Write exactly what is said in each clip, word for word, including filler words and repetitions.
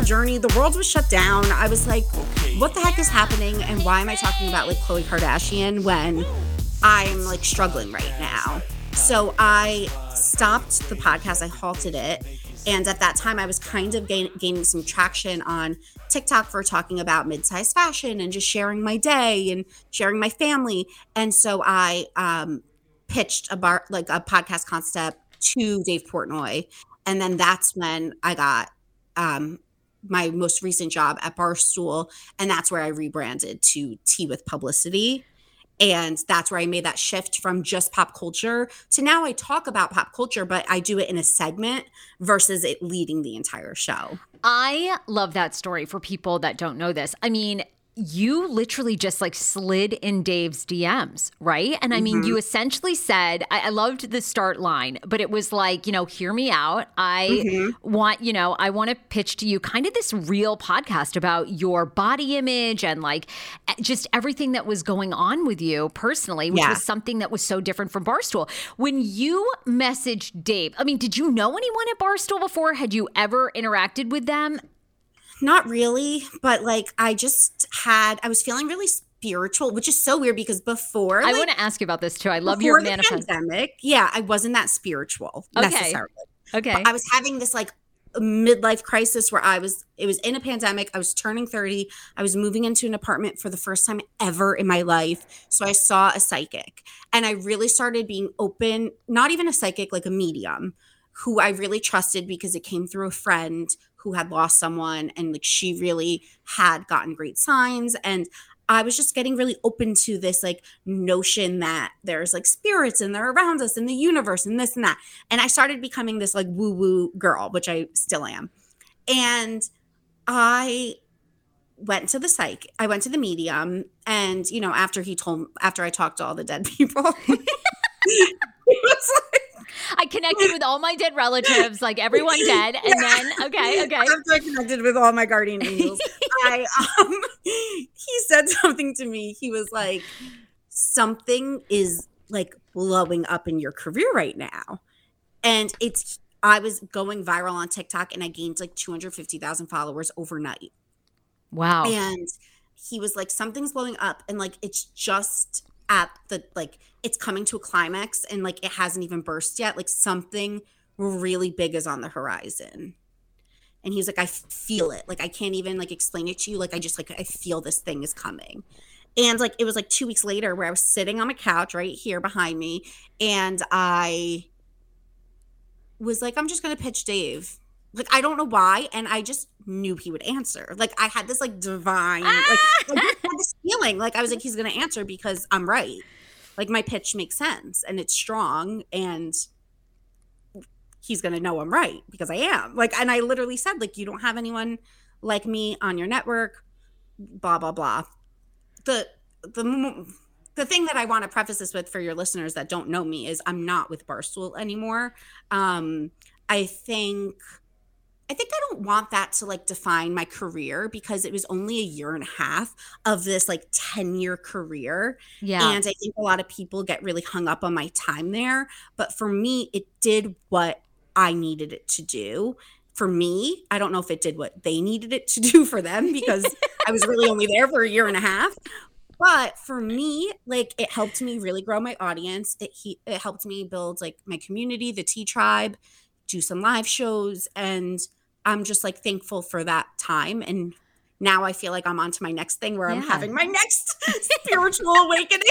journey. The world was shut down. I was like, what the heck is happening? And why am I talking about like Khloe Kardashian when I'm like struggling right now? So I stopped the podcast. I halted it. And at that time, I was kind of gain- gaining some traction on TikTok for talking about mid-sized fashion and just sharing my day and sharing my family. And so I um, pitched a bar, like a podcast concept to Dave Portnoy. And then that's when I got um, my most recent job at Barstool. And that's where I rebranded to Tea with Publicity. And that's where I made that shift from just pop culture to now I talk about pop culture, but I do it in a segment versus it leading the entire show. I love that story for people that don't know this. I mean, you literally just like slid in Dave's D Ms, right? And I mean, mm-hmm. you essentially said, I-, I loved the start line, but it was like, you know, hear me out. I mm-hmm. want, you know, I want to pitch to you kind of this real podcast about your body image and like just everything that was going on with you personally, which yeah. was something that was so different from Barstool. When you messaged Dave, I mean, did you know anyone at Barstool before? Had you ever interacted with them? Not really, but like I just had, I was feeling really spiritual, which is so weird because before I like, want to ask you about this too. I love your manifest. Pandemic, yeah, I wasn't that spiritual okay. necessarily. Okay, but I was having this like midlife crisis where I was. It was in a pandemic. I was turning thirty. I was moving into an apartment for the first time ever in my life. So I saw a psychic, and I really started being open. Not even a psychic, like a medium, who I really trusted because it came through a friend who had lost someone, and like she really had gotten great signs. And I was just getting really open to this like notion that there's like spirits and they're around us in the universe and this and that. And I started becoming this like woo-woo girl, which I still am. And I went to the psych, I went to the medium, and you know, after he told, after I talked to all the dead people, it was like, I connected with all my dead relatives, like everyone dead. And yeah. then, okay, okay. After I connected with all my guardian angels, I, um, he said something to me. He was like, something is like blowing up in your career right now. And it's, I was going viral on TikTok and I gained like two hundred fifty thousand followers overnight. Wow. And he was like, something's blowing up. And like, it's just at the, like, it's coming to a climax and like it hasn't even burst yet. Like something really big is on the horizon. And he's like, I feel it. Like I can't even like explain it to you. Like I just like, I feel this thing is coming. And like, it was like two weeks later where I was sitting on my couch right here behind me. And I was like, I'm just going to pitch Dave. Like, I don't know why. And I just knew he would answer. Like I had this like divine, like I just had this feeling like I was like, he's going to answer because I'm right. Like my pitch makes sense and it's strong and he's going to know I'm right because I am. Like, and I literally said, like, you don't have anyone like me on your network, blah, blah, blah. The, the, the thing that I want to preface this with for your listeners that don't know me is I'm not with Barstool anymore. Um, I think... I think I don't want that to like define my career because it was only a year and a half of this like ten year career. Yeah. And I think a lot of people get really hung up on my time there. But for me, it did what I needed it to do. For me, I don't know if it did what they needed it to do for them because I was really only there for a year and a half. But for me, like it helped me really grow my audience. It, he, it helped me build like my community, the Tea Tribe, do some live shows, and I'm just like thankful for that time. And now I feel like I'm on to my next thing where yeah. I'm having my next spiritual awakening.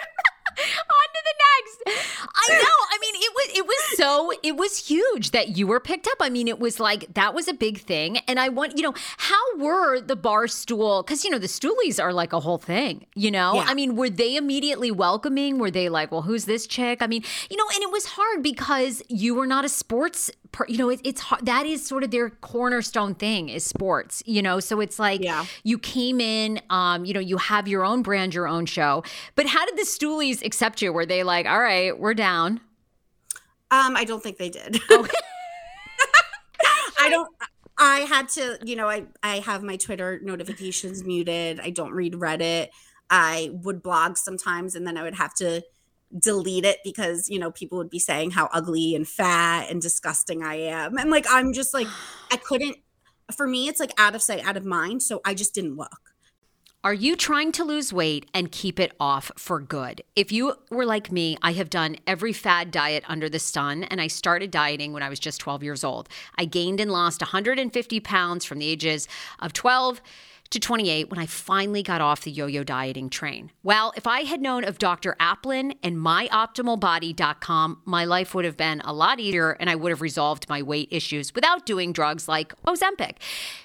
On to the next. I know. I mean, it was it was so it was huge that you were picked up. I mean, it was like that was a big thing. And I want, you know, how were the Barstool? Because, you know, the Stoolies are like a whole thing, you know? Yeah. I mean, were they immediately welcoming? Were they like, well, who's this chick? I mean, you know, and it was hard because you were not a sports per, you know, it, it's hard. That is sort of their cornerstone thing is sports, you know? So it's like yeah. you came in, um, you know, you have your own brand, your own show. But how did the Stoolies accept you? Were they like, all right, we're down? Um, I don't think they did. Okay. I don't, I had to, you know, I, I have my Twitter notifications muted. I don't read Reddit. I would blog sometimes and then I would have to delete it because, you know, people would be saying how ugly and fat and disgusting I am. And like, I'm just like, I couldn't, for me, it's like out of sight, out of mind. So I just didn't look. Are you trying to lose weight and keep it off for good? If you were like me, I have done every fad diet under the sun, and I started dieting when I was just twelve years old. I gained and lost one hundred fifty pounds from the ages of twelve to twenty-eight when I finally got off the yo-yo dieting train. Well, if I had known of Doctor Aplin and my optimal body dot com, my life would have been a lot easier and I would have resolved my weight issues without doing drugs like Ozempic.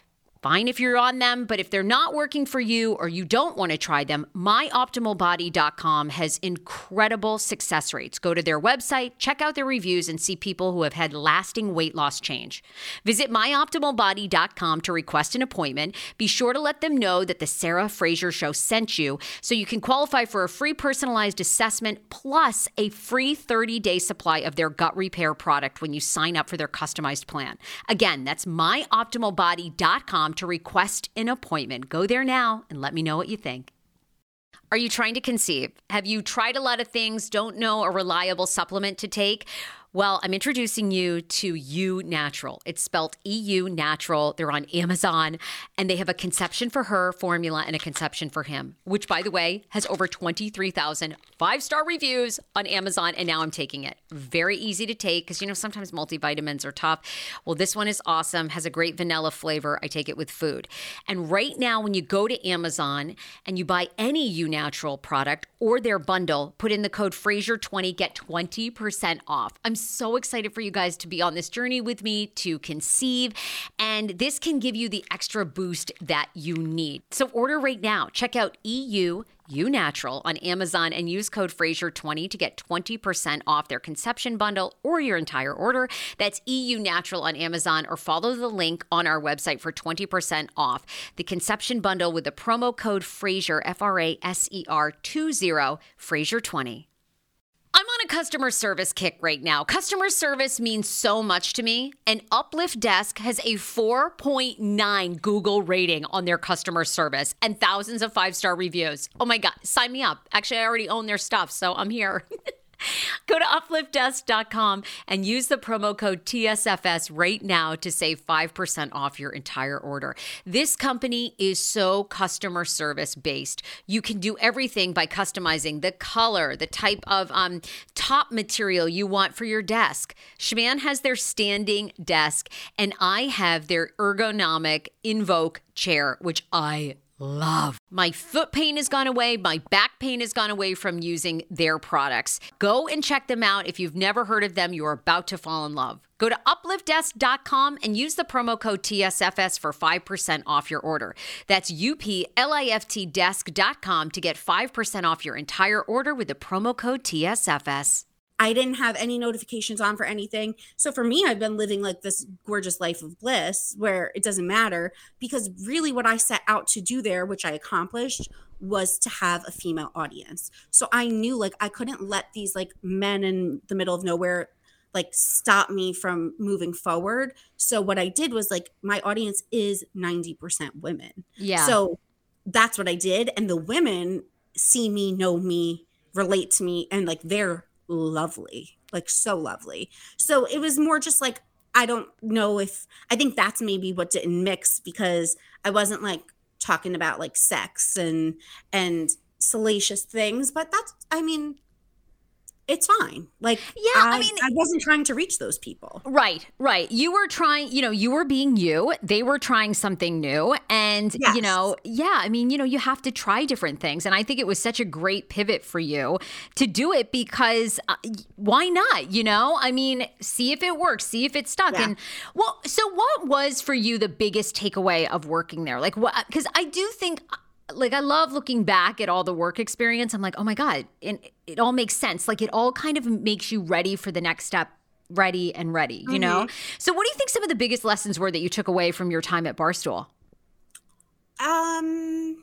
Fine if you're on them, but if they're not working for you or you don't want to try them, my optimal body dot com has incredible success rates. Go to their website, check out their reviews, and see people who have had lasting weight loss change. Visit my optimal body dot com to request an appointment. Be sure to let them know that the Sarah Fraser Show sent you so you can qualify for a free personalized assessment plus a free thirty-day supply of their gut repair product when you sign up for their customized plan. Again, that's my optimal body dot com to request an appointment. Go there now and let me know what you think. Are you trying to conceive? Have you tried a lot of things, don't know a reliable supplement to take? Well, I'm introducing you to U Natural. It's spelled E U Natural. They're on Amazon, and they have a Conception for Her formula and a Conception for Him, which, by the way, has over twenty-three thousand five-star reviews on Amazon, and now I'm taking it. Very easy to take because, you know, sometimes multivitamins are tough. Well, this one is awesome, has a great vanilla flavor. I take it with food. And right now, when you go to Amazon and you buy any U Natural product or their bundle, put in the code Fraser twenty, get twenty percent off. I'm so excited for you guys to be on this journey with me to conceive, and this can give you the extra boost that you need. So order right now. Check out E U U Natural on Amazon and use code Fraser twenty to get twenty percent off their conception bundle or your entire order. That's E U Natural on Amazon, or follow the link on our website for twenty percent off the conception bundle with the promo code Fraser, F R A S E R twenty, Fraser twenty. I'm on a customer service kick right now. Customer service means so much to me, and Uplift Desk has a four point nine Google rating on their customer service and thousands of five-star reviews. Oh my God, sign me up. Actually, I already own their stuff, so I'm here. Go to uplift desk dot com and use the promo code T S F S right now to save five percent off your entire order. This company is so customer service based. You can do everything by customizing the color, the type of um, top material you want for your desk. Schman has their standing desk, and I have their ergonomic Invoke chair, which I love. My foot pain has gone away. My back pain has gone away from using their products. Go and check them out. If you've never heard of them, you're about to fall in love. Go to uplift desk dot com and use the promo code T S F S for five percent off your order. That's U P L I F T desk dot com to get five percent off your entire order with the promo code T S F S. I didn't have any notifications on for anything. So for me, I've been living like this gorgeous life of bliss where it doesn't matter, because really what I set out to do there, which I accomplished, was to have a female audience. So I knew like I couldn't let these like men in the middle of nowhere like stop me from moving forward. So what I did was like, my audience is ninety percent women. Yeah. So that's what I did. And the women see me, know me, relate to me, and like they're lovely, like so lovely. So it was more just like, I don't know if, I think that's maybe what didn't mix, because I wasn't like talking about like sex and and salacious things, but that's, I mean, it's fine. Like, yeah, I, I mean, I wasn't trying to reach those people. Right, right. You were trying, you know, you were being you. They were trying something new. And, Yes. you know, yeah, I mean, you know, you have to try different things. And I think it was such a great pivot for you to do it, because uh, why not? You know, I mean, see if it works, see if it's stuck. Yeah. And well, so what was for you the biggest takeaway of working there? Like, what? Because I do think, like, I love looking back at all the work experience. I'm like, oh my God. And it all makes sense. Like, it all kind of makes you ready for the next step, ready and ready, you mm-hmm. know? So what do you think some of the biggest lessons were that you took away from your time at Barstool? Um,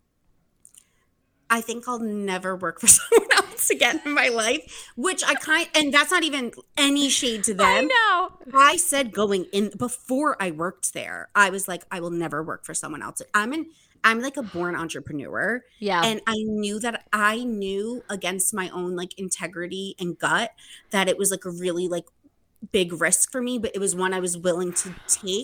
I think I'll never work for someone else again in my life, which I kind, and that's not even any shade to them. I know. I said going in, before I worked there, I was like, I will never work for someone else. I'm in, I'm like a born entrepreneur. Yeah. And I knew that I knew against my own like integrity and gut that it was like a really like big risk for me, but it was one I was willing to take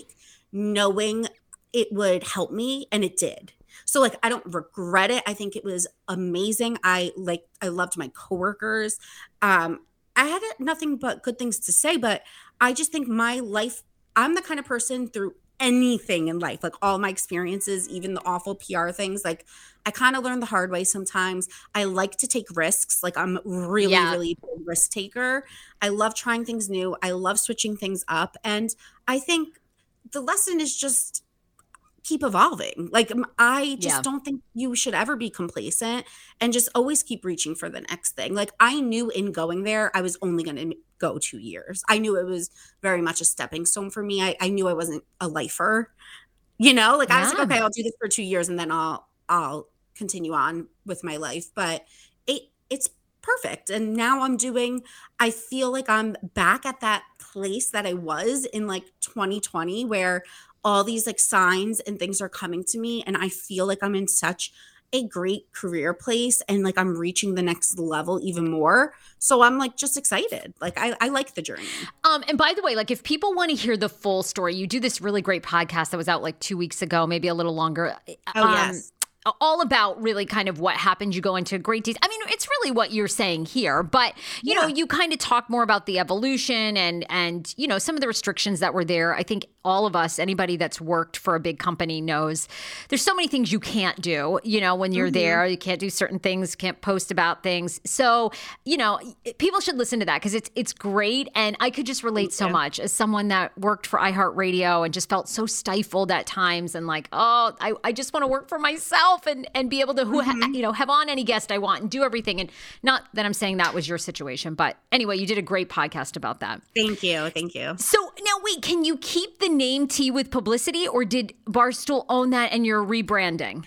knowing it would help me, and it did. So like I don't regret it. I think it was amazing. I like I loved my coworkers. Um, I had nothing but good things to say, but I just think my life, I'm the kind of person through anything in life, like all my experiences, even the awful P R things, like I kind of learned the hard way sometimes. I like to take risks. Like I'm really, Yeah. really big risk taker. I love trying things new. I love switching things up. And I think the lesson is just keep evolving. Like um, I just Yeah. don't think you should ever be complacent and just always keep reaching for the next thing. Like I knew in going there, I was only going to go two years. I knew it was very much a stepping stone for me. I, I knew I wasn't a lifer, you know, like I was Yeah. like, okay, I'll do this for two years and then I'll, I'll continue on with my life. But it, it's perfect. And now I'm doing, I feel like I'm back at that place that I was in like twenty twenty where all these like signs and things are coming to me. And I feel like I'm in such a great career place and like I'm reaching the next level even more. So I'm like just excited. Like I, I like the journey. Um, and by the way, like if people want to hear the full story, you do this really great podcast that was out like two weeks ago, maybe a little longer. Oh, um, yes. All about really kind of what happened. You go into great detail. I mean, it's really what you're saying here, but you Yeah. know, you kind of talk more about the evolution and, and, you know, some of the restrictions that were there. I think all of us, anybody that's worked for a big company knows there's so many things you can't do, you know, when you're Mhm. there, you can't do certain things, can't post about things. So, you know, people should listen to that because it's, it's great. And I could just relate so you. much as someone that worked for iHeartRadio and just felt so stifled at times and like, oh, I, I just want to work for myself and, and be able to, who, Mhm. ha, you know, have on any guest I want and do everything. And not that I'm saying that was your situation, but anyway, you did a great podcast about that. Thank you. Thank you. So now wait, can you keep the name Tea with Publicity or did Barstool own that and you're rebranding?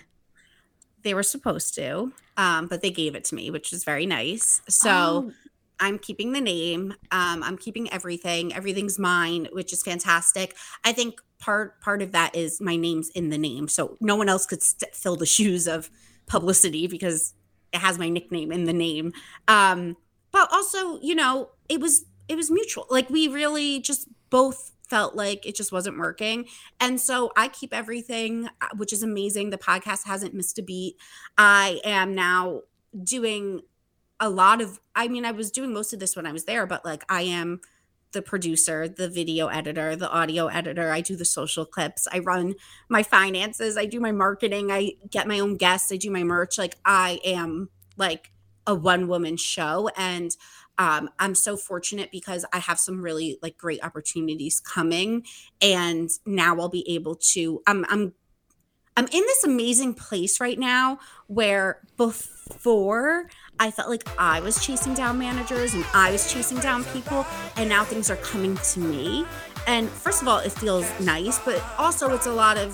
They were supposed to, um, but they gave it to me, which is very nice. So Oh. I'm keeping the name. Um, I'm keeping everything. Everything's mine, which is fantastic. I think part part of that is my name's in the name, so no one else could st- fill the shoes of publicity because it has my nickname in the name. Um, but also, you know, it was it was mutual. Like we really just both felt like it just wasn't working, and so I keep everything, uh, which is amazing. The podcast hasn't missed a beat. I am now doing a lot of, I mean, I was doing most of this when I was there, but like I am the producer, the video editor, the audio editor. I do the social clips. I run my finances. I do my marketing. I get my own guests. I do my merch. Like I am like a one woman show. And um, I'm so fortunate because I have some really like great opportunities coming. And now I'll be able to, I'm, I'm, I'm in this amazing place right now where before I felt like I was chasing down managers and I was chasing down people, and now things are coming to me. And first of all, it feels nice, but also it's a lot of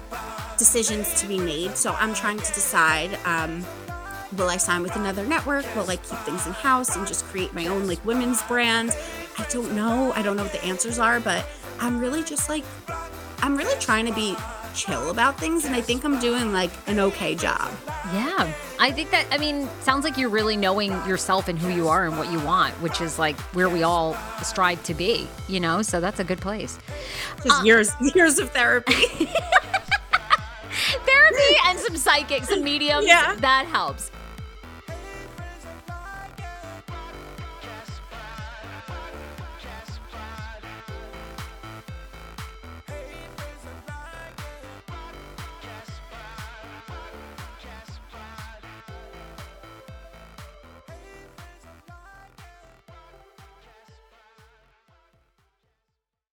decisions to be made. So I'm trying to decide, um, will I sign with another network? Will I keep things in house and just create my own like women's brand? I don't know. I don't know what the answers are, but I'm really just like, I'm really trying to be chill about things, and I think I'm doing like an okay job. Yeah, I think that, I mean, sounds like you're really knowing yourself and who you are and what you want, which is like where we all strive to be, you know? So that's a good place. Just Uh, years, years of therapy. Therapy and some psychic, some mediums, Yeah. that helps.